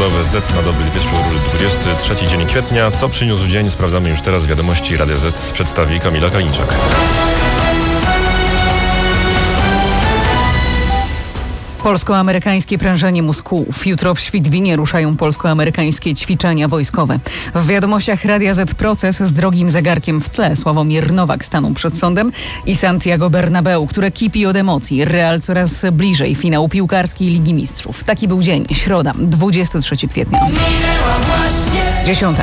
Festiwalowe Z na dobry wieczór, 23 dzień kwietnia. Co przyniósł dzień? Sprawdzamy już teraz. Wiadomości Radia Z przedstawi Kamila Kalińczak. Polsko-amerykańskie prężenie mózgów. Jutro w Świdwinie ruszają polsko-amerykańskie ćwiczenia wojskowe. W wiadomościach Radia Z proces z drogim zegarkiem w tle. Sławomir Nowak stanął przed sądem i Santiago Bernabeu, które kipi od emocji. Real coraz bliżej finału piłkarskiej Ligi Mistrzów. Taki był dzień. Środa, 23 kwietnia. 10.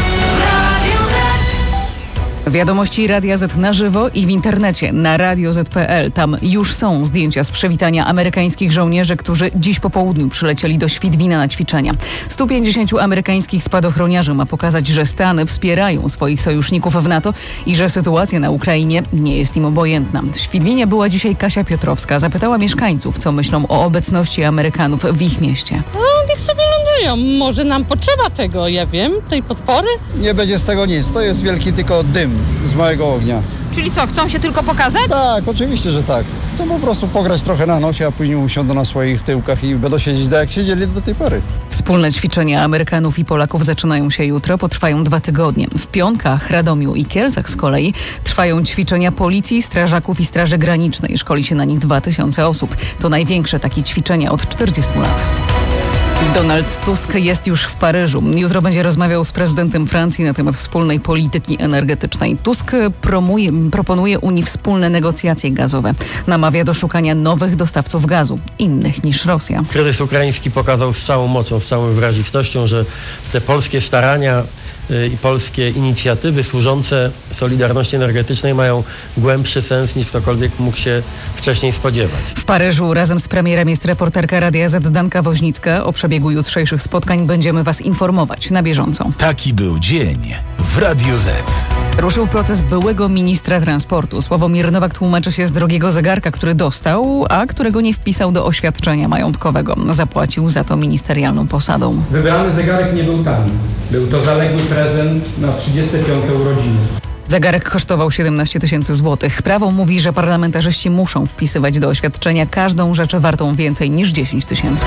Wiadomości Radia Z na żywo i w internecie na radioz.pl. Tam już są zdjęcia z przywitania amerykańskich żołnierzy, którzy dziś po południu przylecieli do Świdwina na ćwiczenia. 150 amerykańskich spadochroniarzy ma pokazać, że Stany wspierają swoich sojuszników w NATO i że sytuacja na Ukrainie nie jest im obojętna. W Świdwinie była dzisiaj Kasia Piotrowska. Zapytała mieszkańców, co myślą o obecności Amerykanów w ich mieście. Niech sobie lądują. Może nam potrzeba tego, ja wiem, tej podpory. Nie będzie z tego nic. To jest wielki tylko dym z małego ognia. Czyli co, chcą się tylko pokazać? Tak, oczywiście, że tak. Chcą po prostu pograć trochę na nosie, a później usiądą na swoich tyłkach i będą siedzieć tak, jak siedzieli do tej pory. Wspólne ćwiczenia Amerykanów i Polaków zaczynają się jutro, potrwają 2 tygodnie. W Pionkach, Radomiu i Kielcach z kolei trwają ćwiczenia policji, strażaków i Straży Granicznej. Szkoli się na nich 2000 osób. To największe takie ćwiczenia od 40 lat. Donald Tusk jest już w Paryżu. Jutro będzie rozmawiał z prezydentem Francji na temat wspólnej polityki energetycznej. Tusk proponuje Unii wspólne negocjacje gazowe. Namawia do szukania nowych dostawców gazu, innych niż Rosja. Kryzys ukraiński pokazał z całą mocą, z całą wyrazitością, że te polskie starania i polskie inicjatywy służące solidarności energetycznej mają głębszy sens, niż ktokolwiek mógł się wcześniej spodziewać. W Paryżu razem z premierem jest reporterka Radia Z Danka Woźnicka. O przebiegu jutrzejszych spotkań będziemy Was informować na bieżąco. Taki był dzień w Radiu Z. Ruszył proces byłego ministra transportu. Sławomir Nowak tłumaczy się z drogiego zegarka, który dostał, a którego nie wpisał do oświadczenia majątkowego. Zapłacił za to ministerialną posadą. Wybrany zegarek nie był tani. Był to zaległy prezent na 35. urodziny. Zegarek kosztował 17 000 złotych. Prawo mówi, że parlamentarzyści muszą wpisywać do oświadczenia każdą rzecz wartą więcej niż 10 000.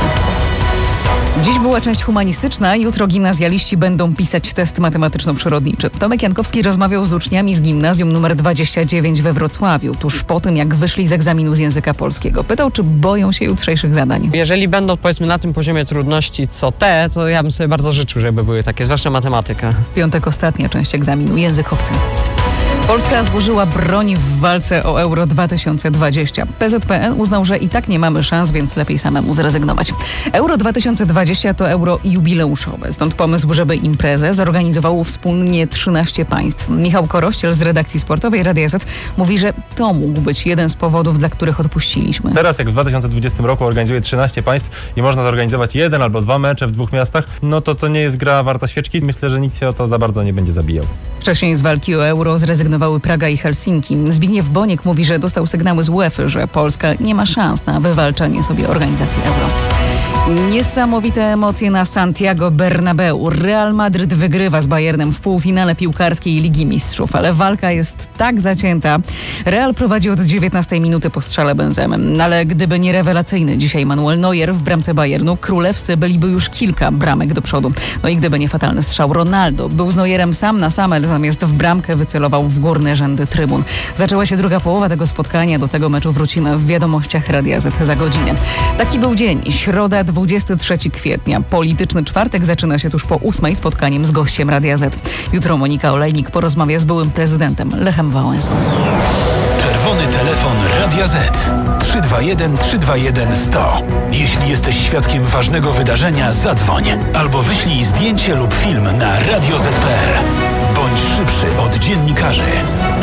Dziś była część humanistyczna, jutro gimnazjaliści będą pisać test matematyczno-przyrodniczy. Tomek Jankowski rozmawiał z uczniami z gimnazjum nr 29 we Wrocławiu, tuż po tym, jak wyszli z egzaminu z języka polskiego. Pytał, czy boją się jutrzejszych zadań. Jeżeli będą, powiedzmy, na tym poziomie trudności co te, to ja bym sobie bardzo życzył, żeby były takie, zwłaszcza matematyka. W piątek ostatnia część egzaminu, język obcy. Polska złożyła broń w walce o Euro 2020. PZPN uznał, że i tak nie mamy szans, więc lepiej samemu zrezygnować. Euro 2020 to euro jubileuszowe, stąd pomysł, żeby imprezę zorganizowało wspólnie 13 państw. Michał Korościel z redakcji sportowej Radia Z mówi, że to mógł być jeden z powodów, dla których odpuściliśmy. Teraz jak w 2020 roku organizuje 13 państw i można zorganizować 1 albo 2 mecze w 2 miastach, no to nie jest gra warta świeczki. Myślę, że nikt się o to za bardzo nie będzie zabijał. Wcześniej z walki o euro zrezygnowały Praga i Helsinki. Zbigniew Boniek mówi, że dostał sygnały z UEFA, że Polska nie ma szans na wywalczenie sobie organizacji euro. Niesamowite emocje na Santiago Bernabeu. Real Madryt wygrywa z Bayernem w półfinale piłkarskiej Ligi Mistrzów, ale walka jest tak zacięta. Real prowadzi od 19 minuty po strzale Benzemy. Ale gdyby nie rewelacyjny dzisiaj Manuel Neuer w bramce Bayernu, królewscy byliby już kilka bramek do przodu. No i gdyby nie fatalny strzał Ronaldo, był z Neuerem sam na sam, ale zamiast w bramkę wycelował w górne rzędy trybun. Zaczęła się druga połowa tego spotkania. Do tego meczu wrócimy w wiadomościach Radia Z za godzinę. Taki był dzień. Środa, 23 kwietnia. Polityczny czwartek zaczyna się tuż po 8 spotkaniem z gościem Radia Z. Jutro Monika Olejnik porozmawia z byłym prezydentem Lechem Wałęsą. Czerwony telefon Radia Z. 321 321 100. Jeśli jesteś świadkiem ważnego wydarzenia, zadzwoń albo wyślij zdjęcie lub film na radioz.pl. Bądź szybszy od dziennikarzy.